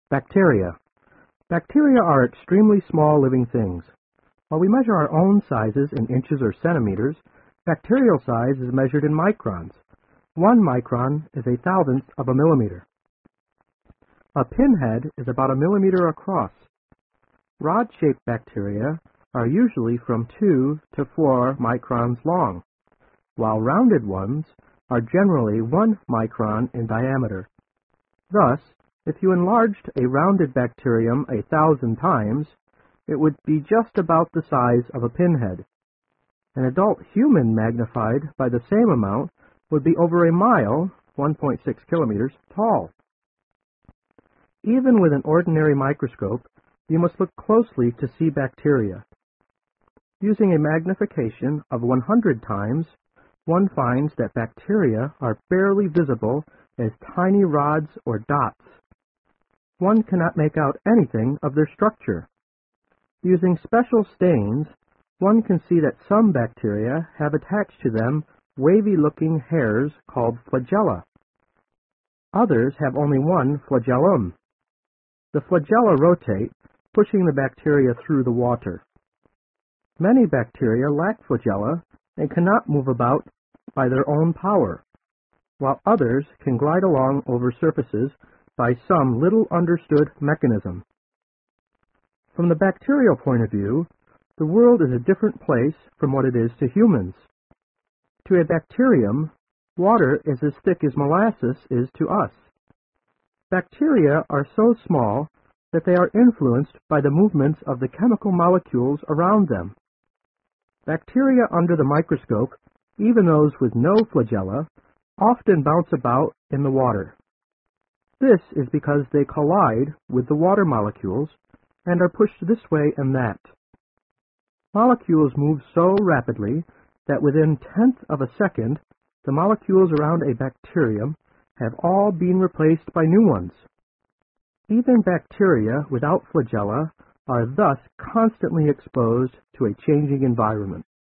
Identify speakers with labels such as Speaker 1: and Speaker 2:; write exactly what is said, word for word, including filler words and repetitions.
Speaker 1: Bacteria. Bacteria are extremely small living things. While we measure our own sizes in inches or centimeters, bacterial size is measured in microns. One micron is a thousandth of a millimeter. A pinhead is about a millimeter across. Rod-shaped bacteria are usually from two to four microns long, while rounded ones are generally one micron in diameter. Thus, if you enlarged a rounded bacterium a thousand times, it would be just about the size of a pinhead. An adult human magnified by the same amount would be over a mile, one point six kilometers, tall. Even with an ordinary microscope, you must look closely to see bacteria. Using a magnification of one hundred times, one finds that bacteria are barely visible as tiny rods or dots. One cannot make out anything of their structure. Using special stains, one can see that some bacteria have attached to them wavy-looking hairs called flagella. Others have only one flagellum. The flagella rotate, pushing the bacteria through the water. Many bacteria lack flagella and cannot move about by their own power, while others can glide along over surfaces by some little understood mechanism. From the bacterial point of view, the world is a different place from what it is to humans. To a bacterium, water is as thick as molasses is to us. Bacteria are so small that they are influenced by the movements of the chemical molecules around them. Bacteria under the microscope, even those with no flagella, often bounce about in the water. This is because they collide with the water molecules and are pushed this way and that. Molecules move so rapidly that within tenth of a second, the molecules around a bacterium have all been replaced by new ones. Even bacteria without flagella are thus constantly exposed to a changing environment.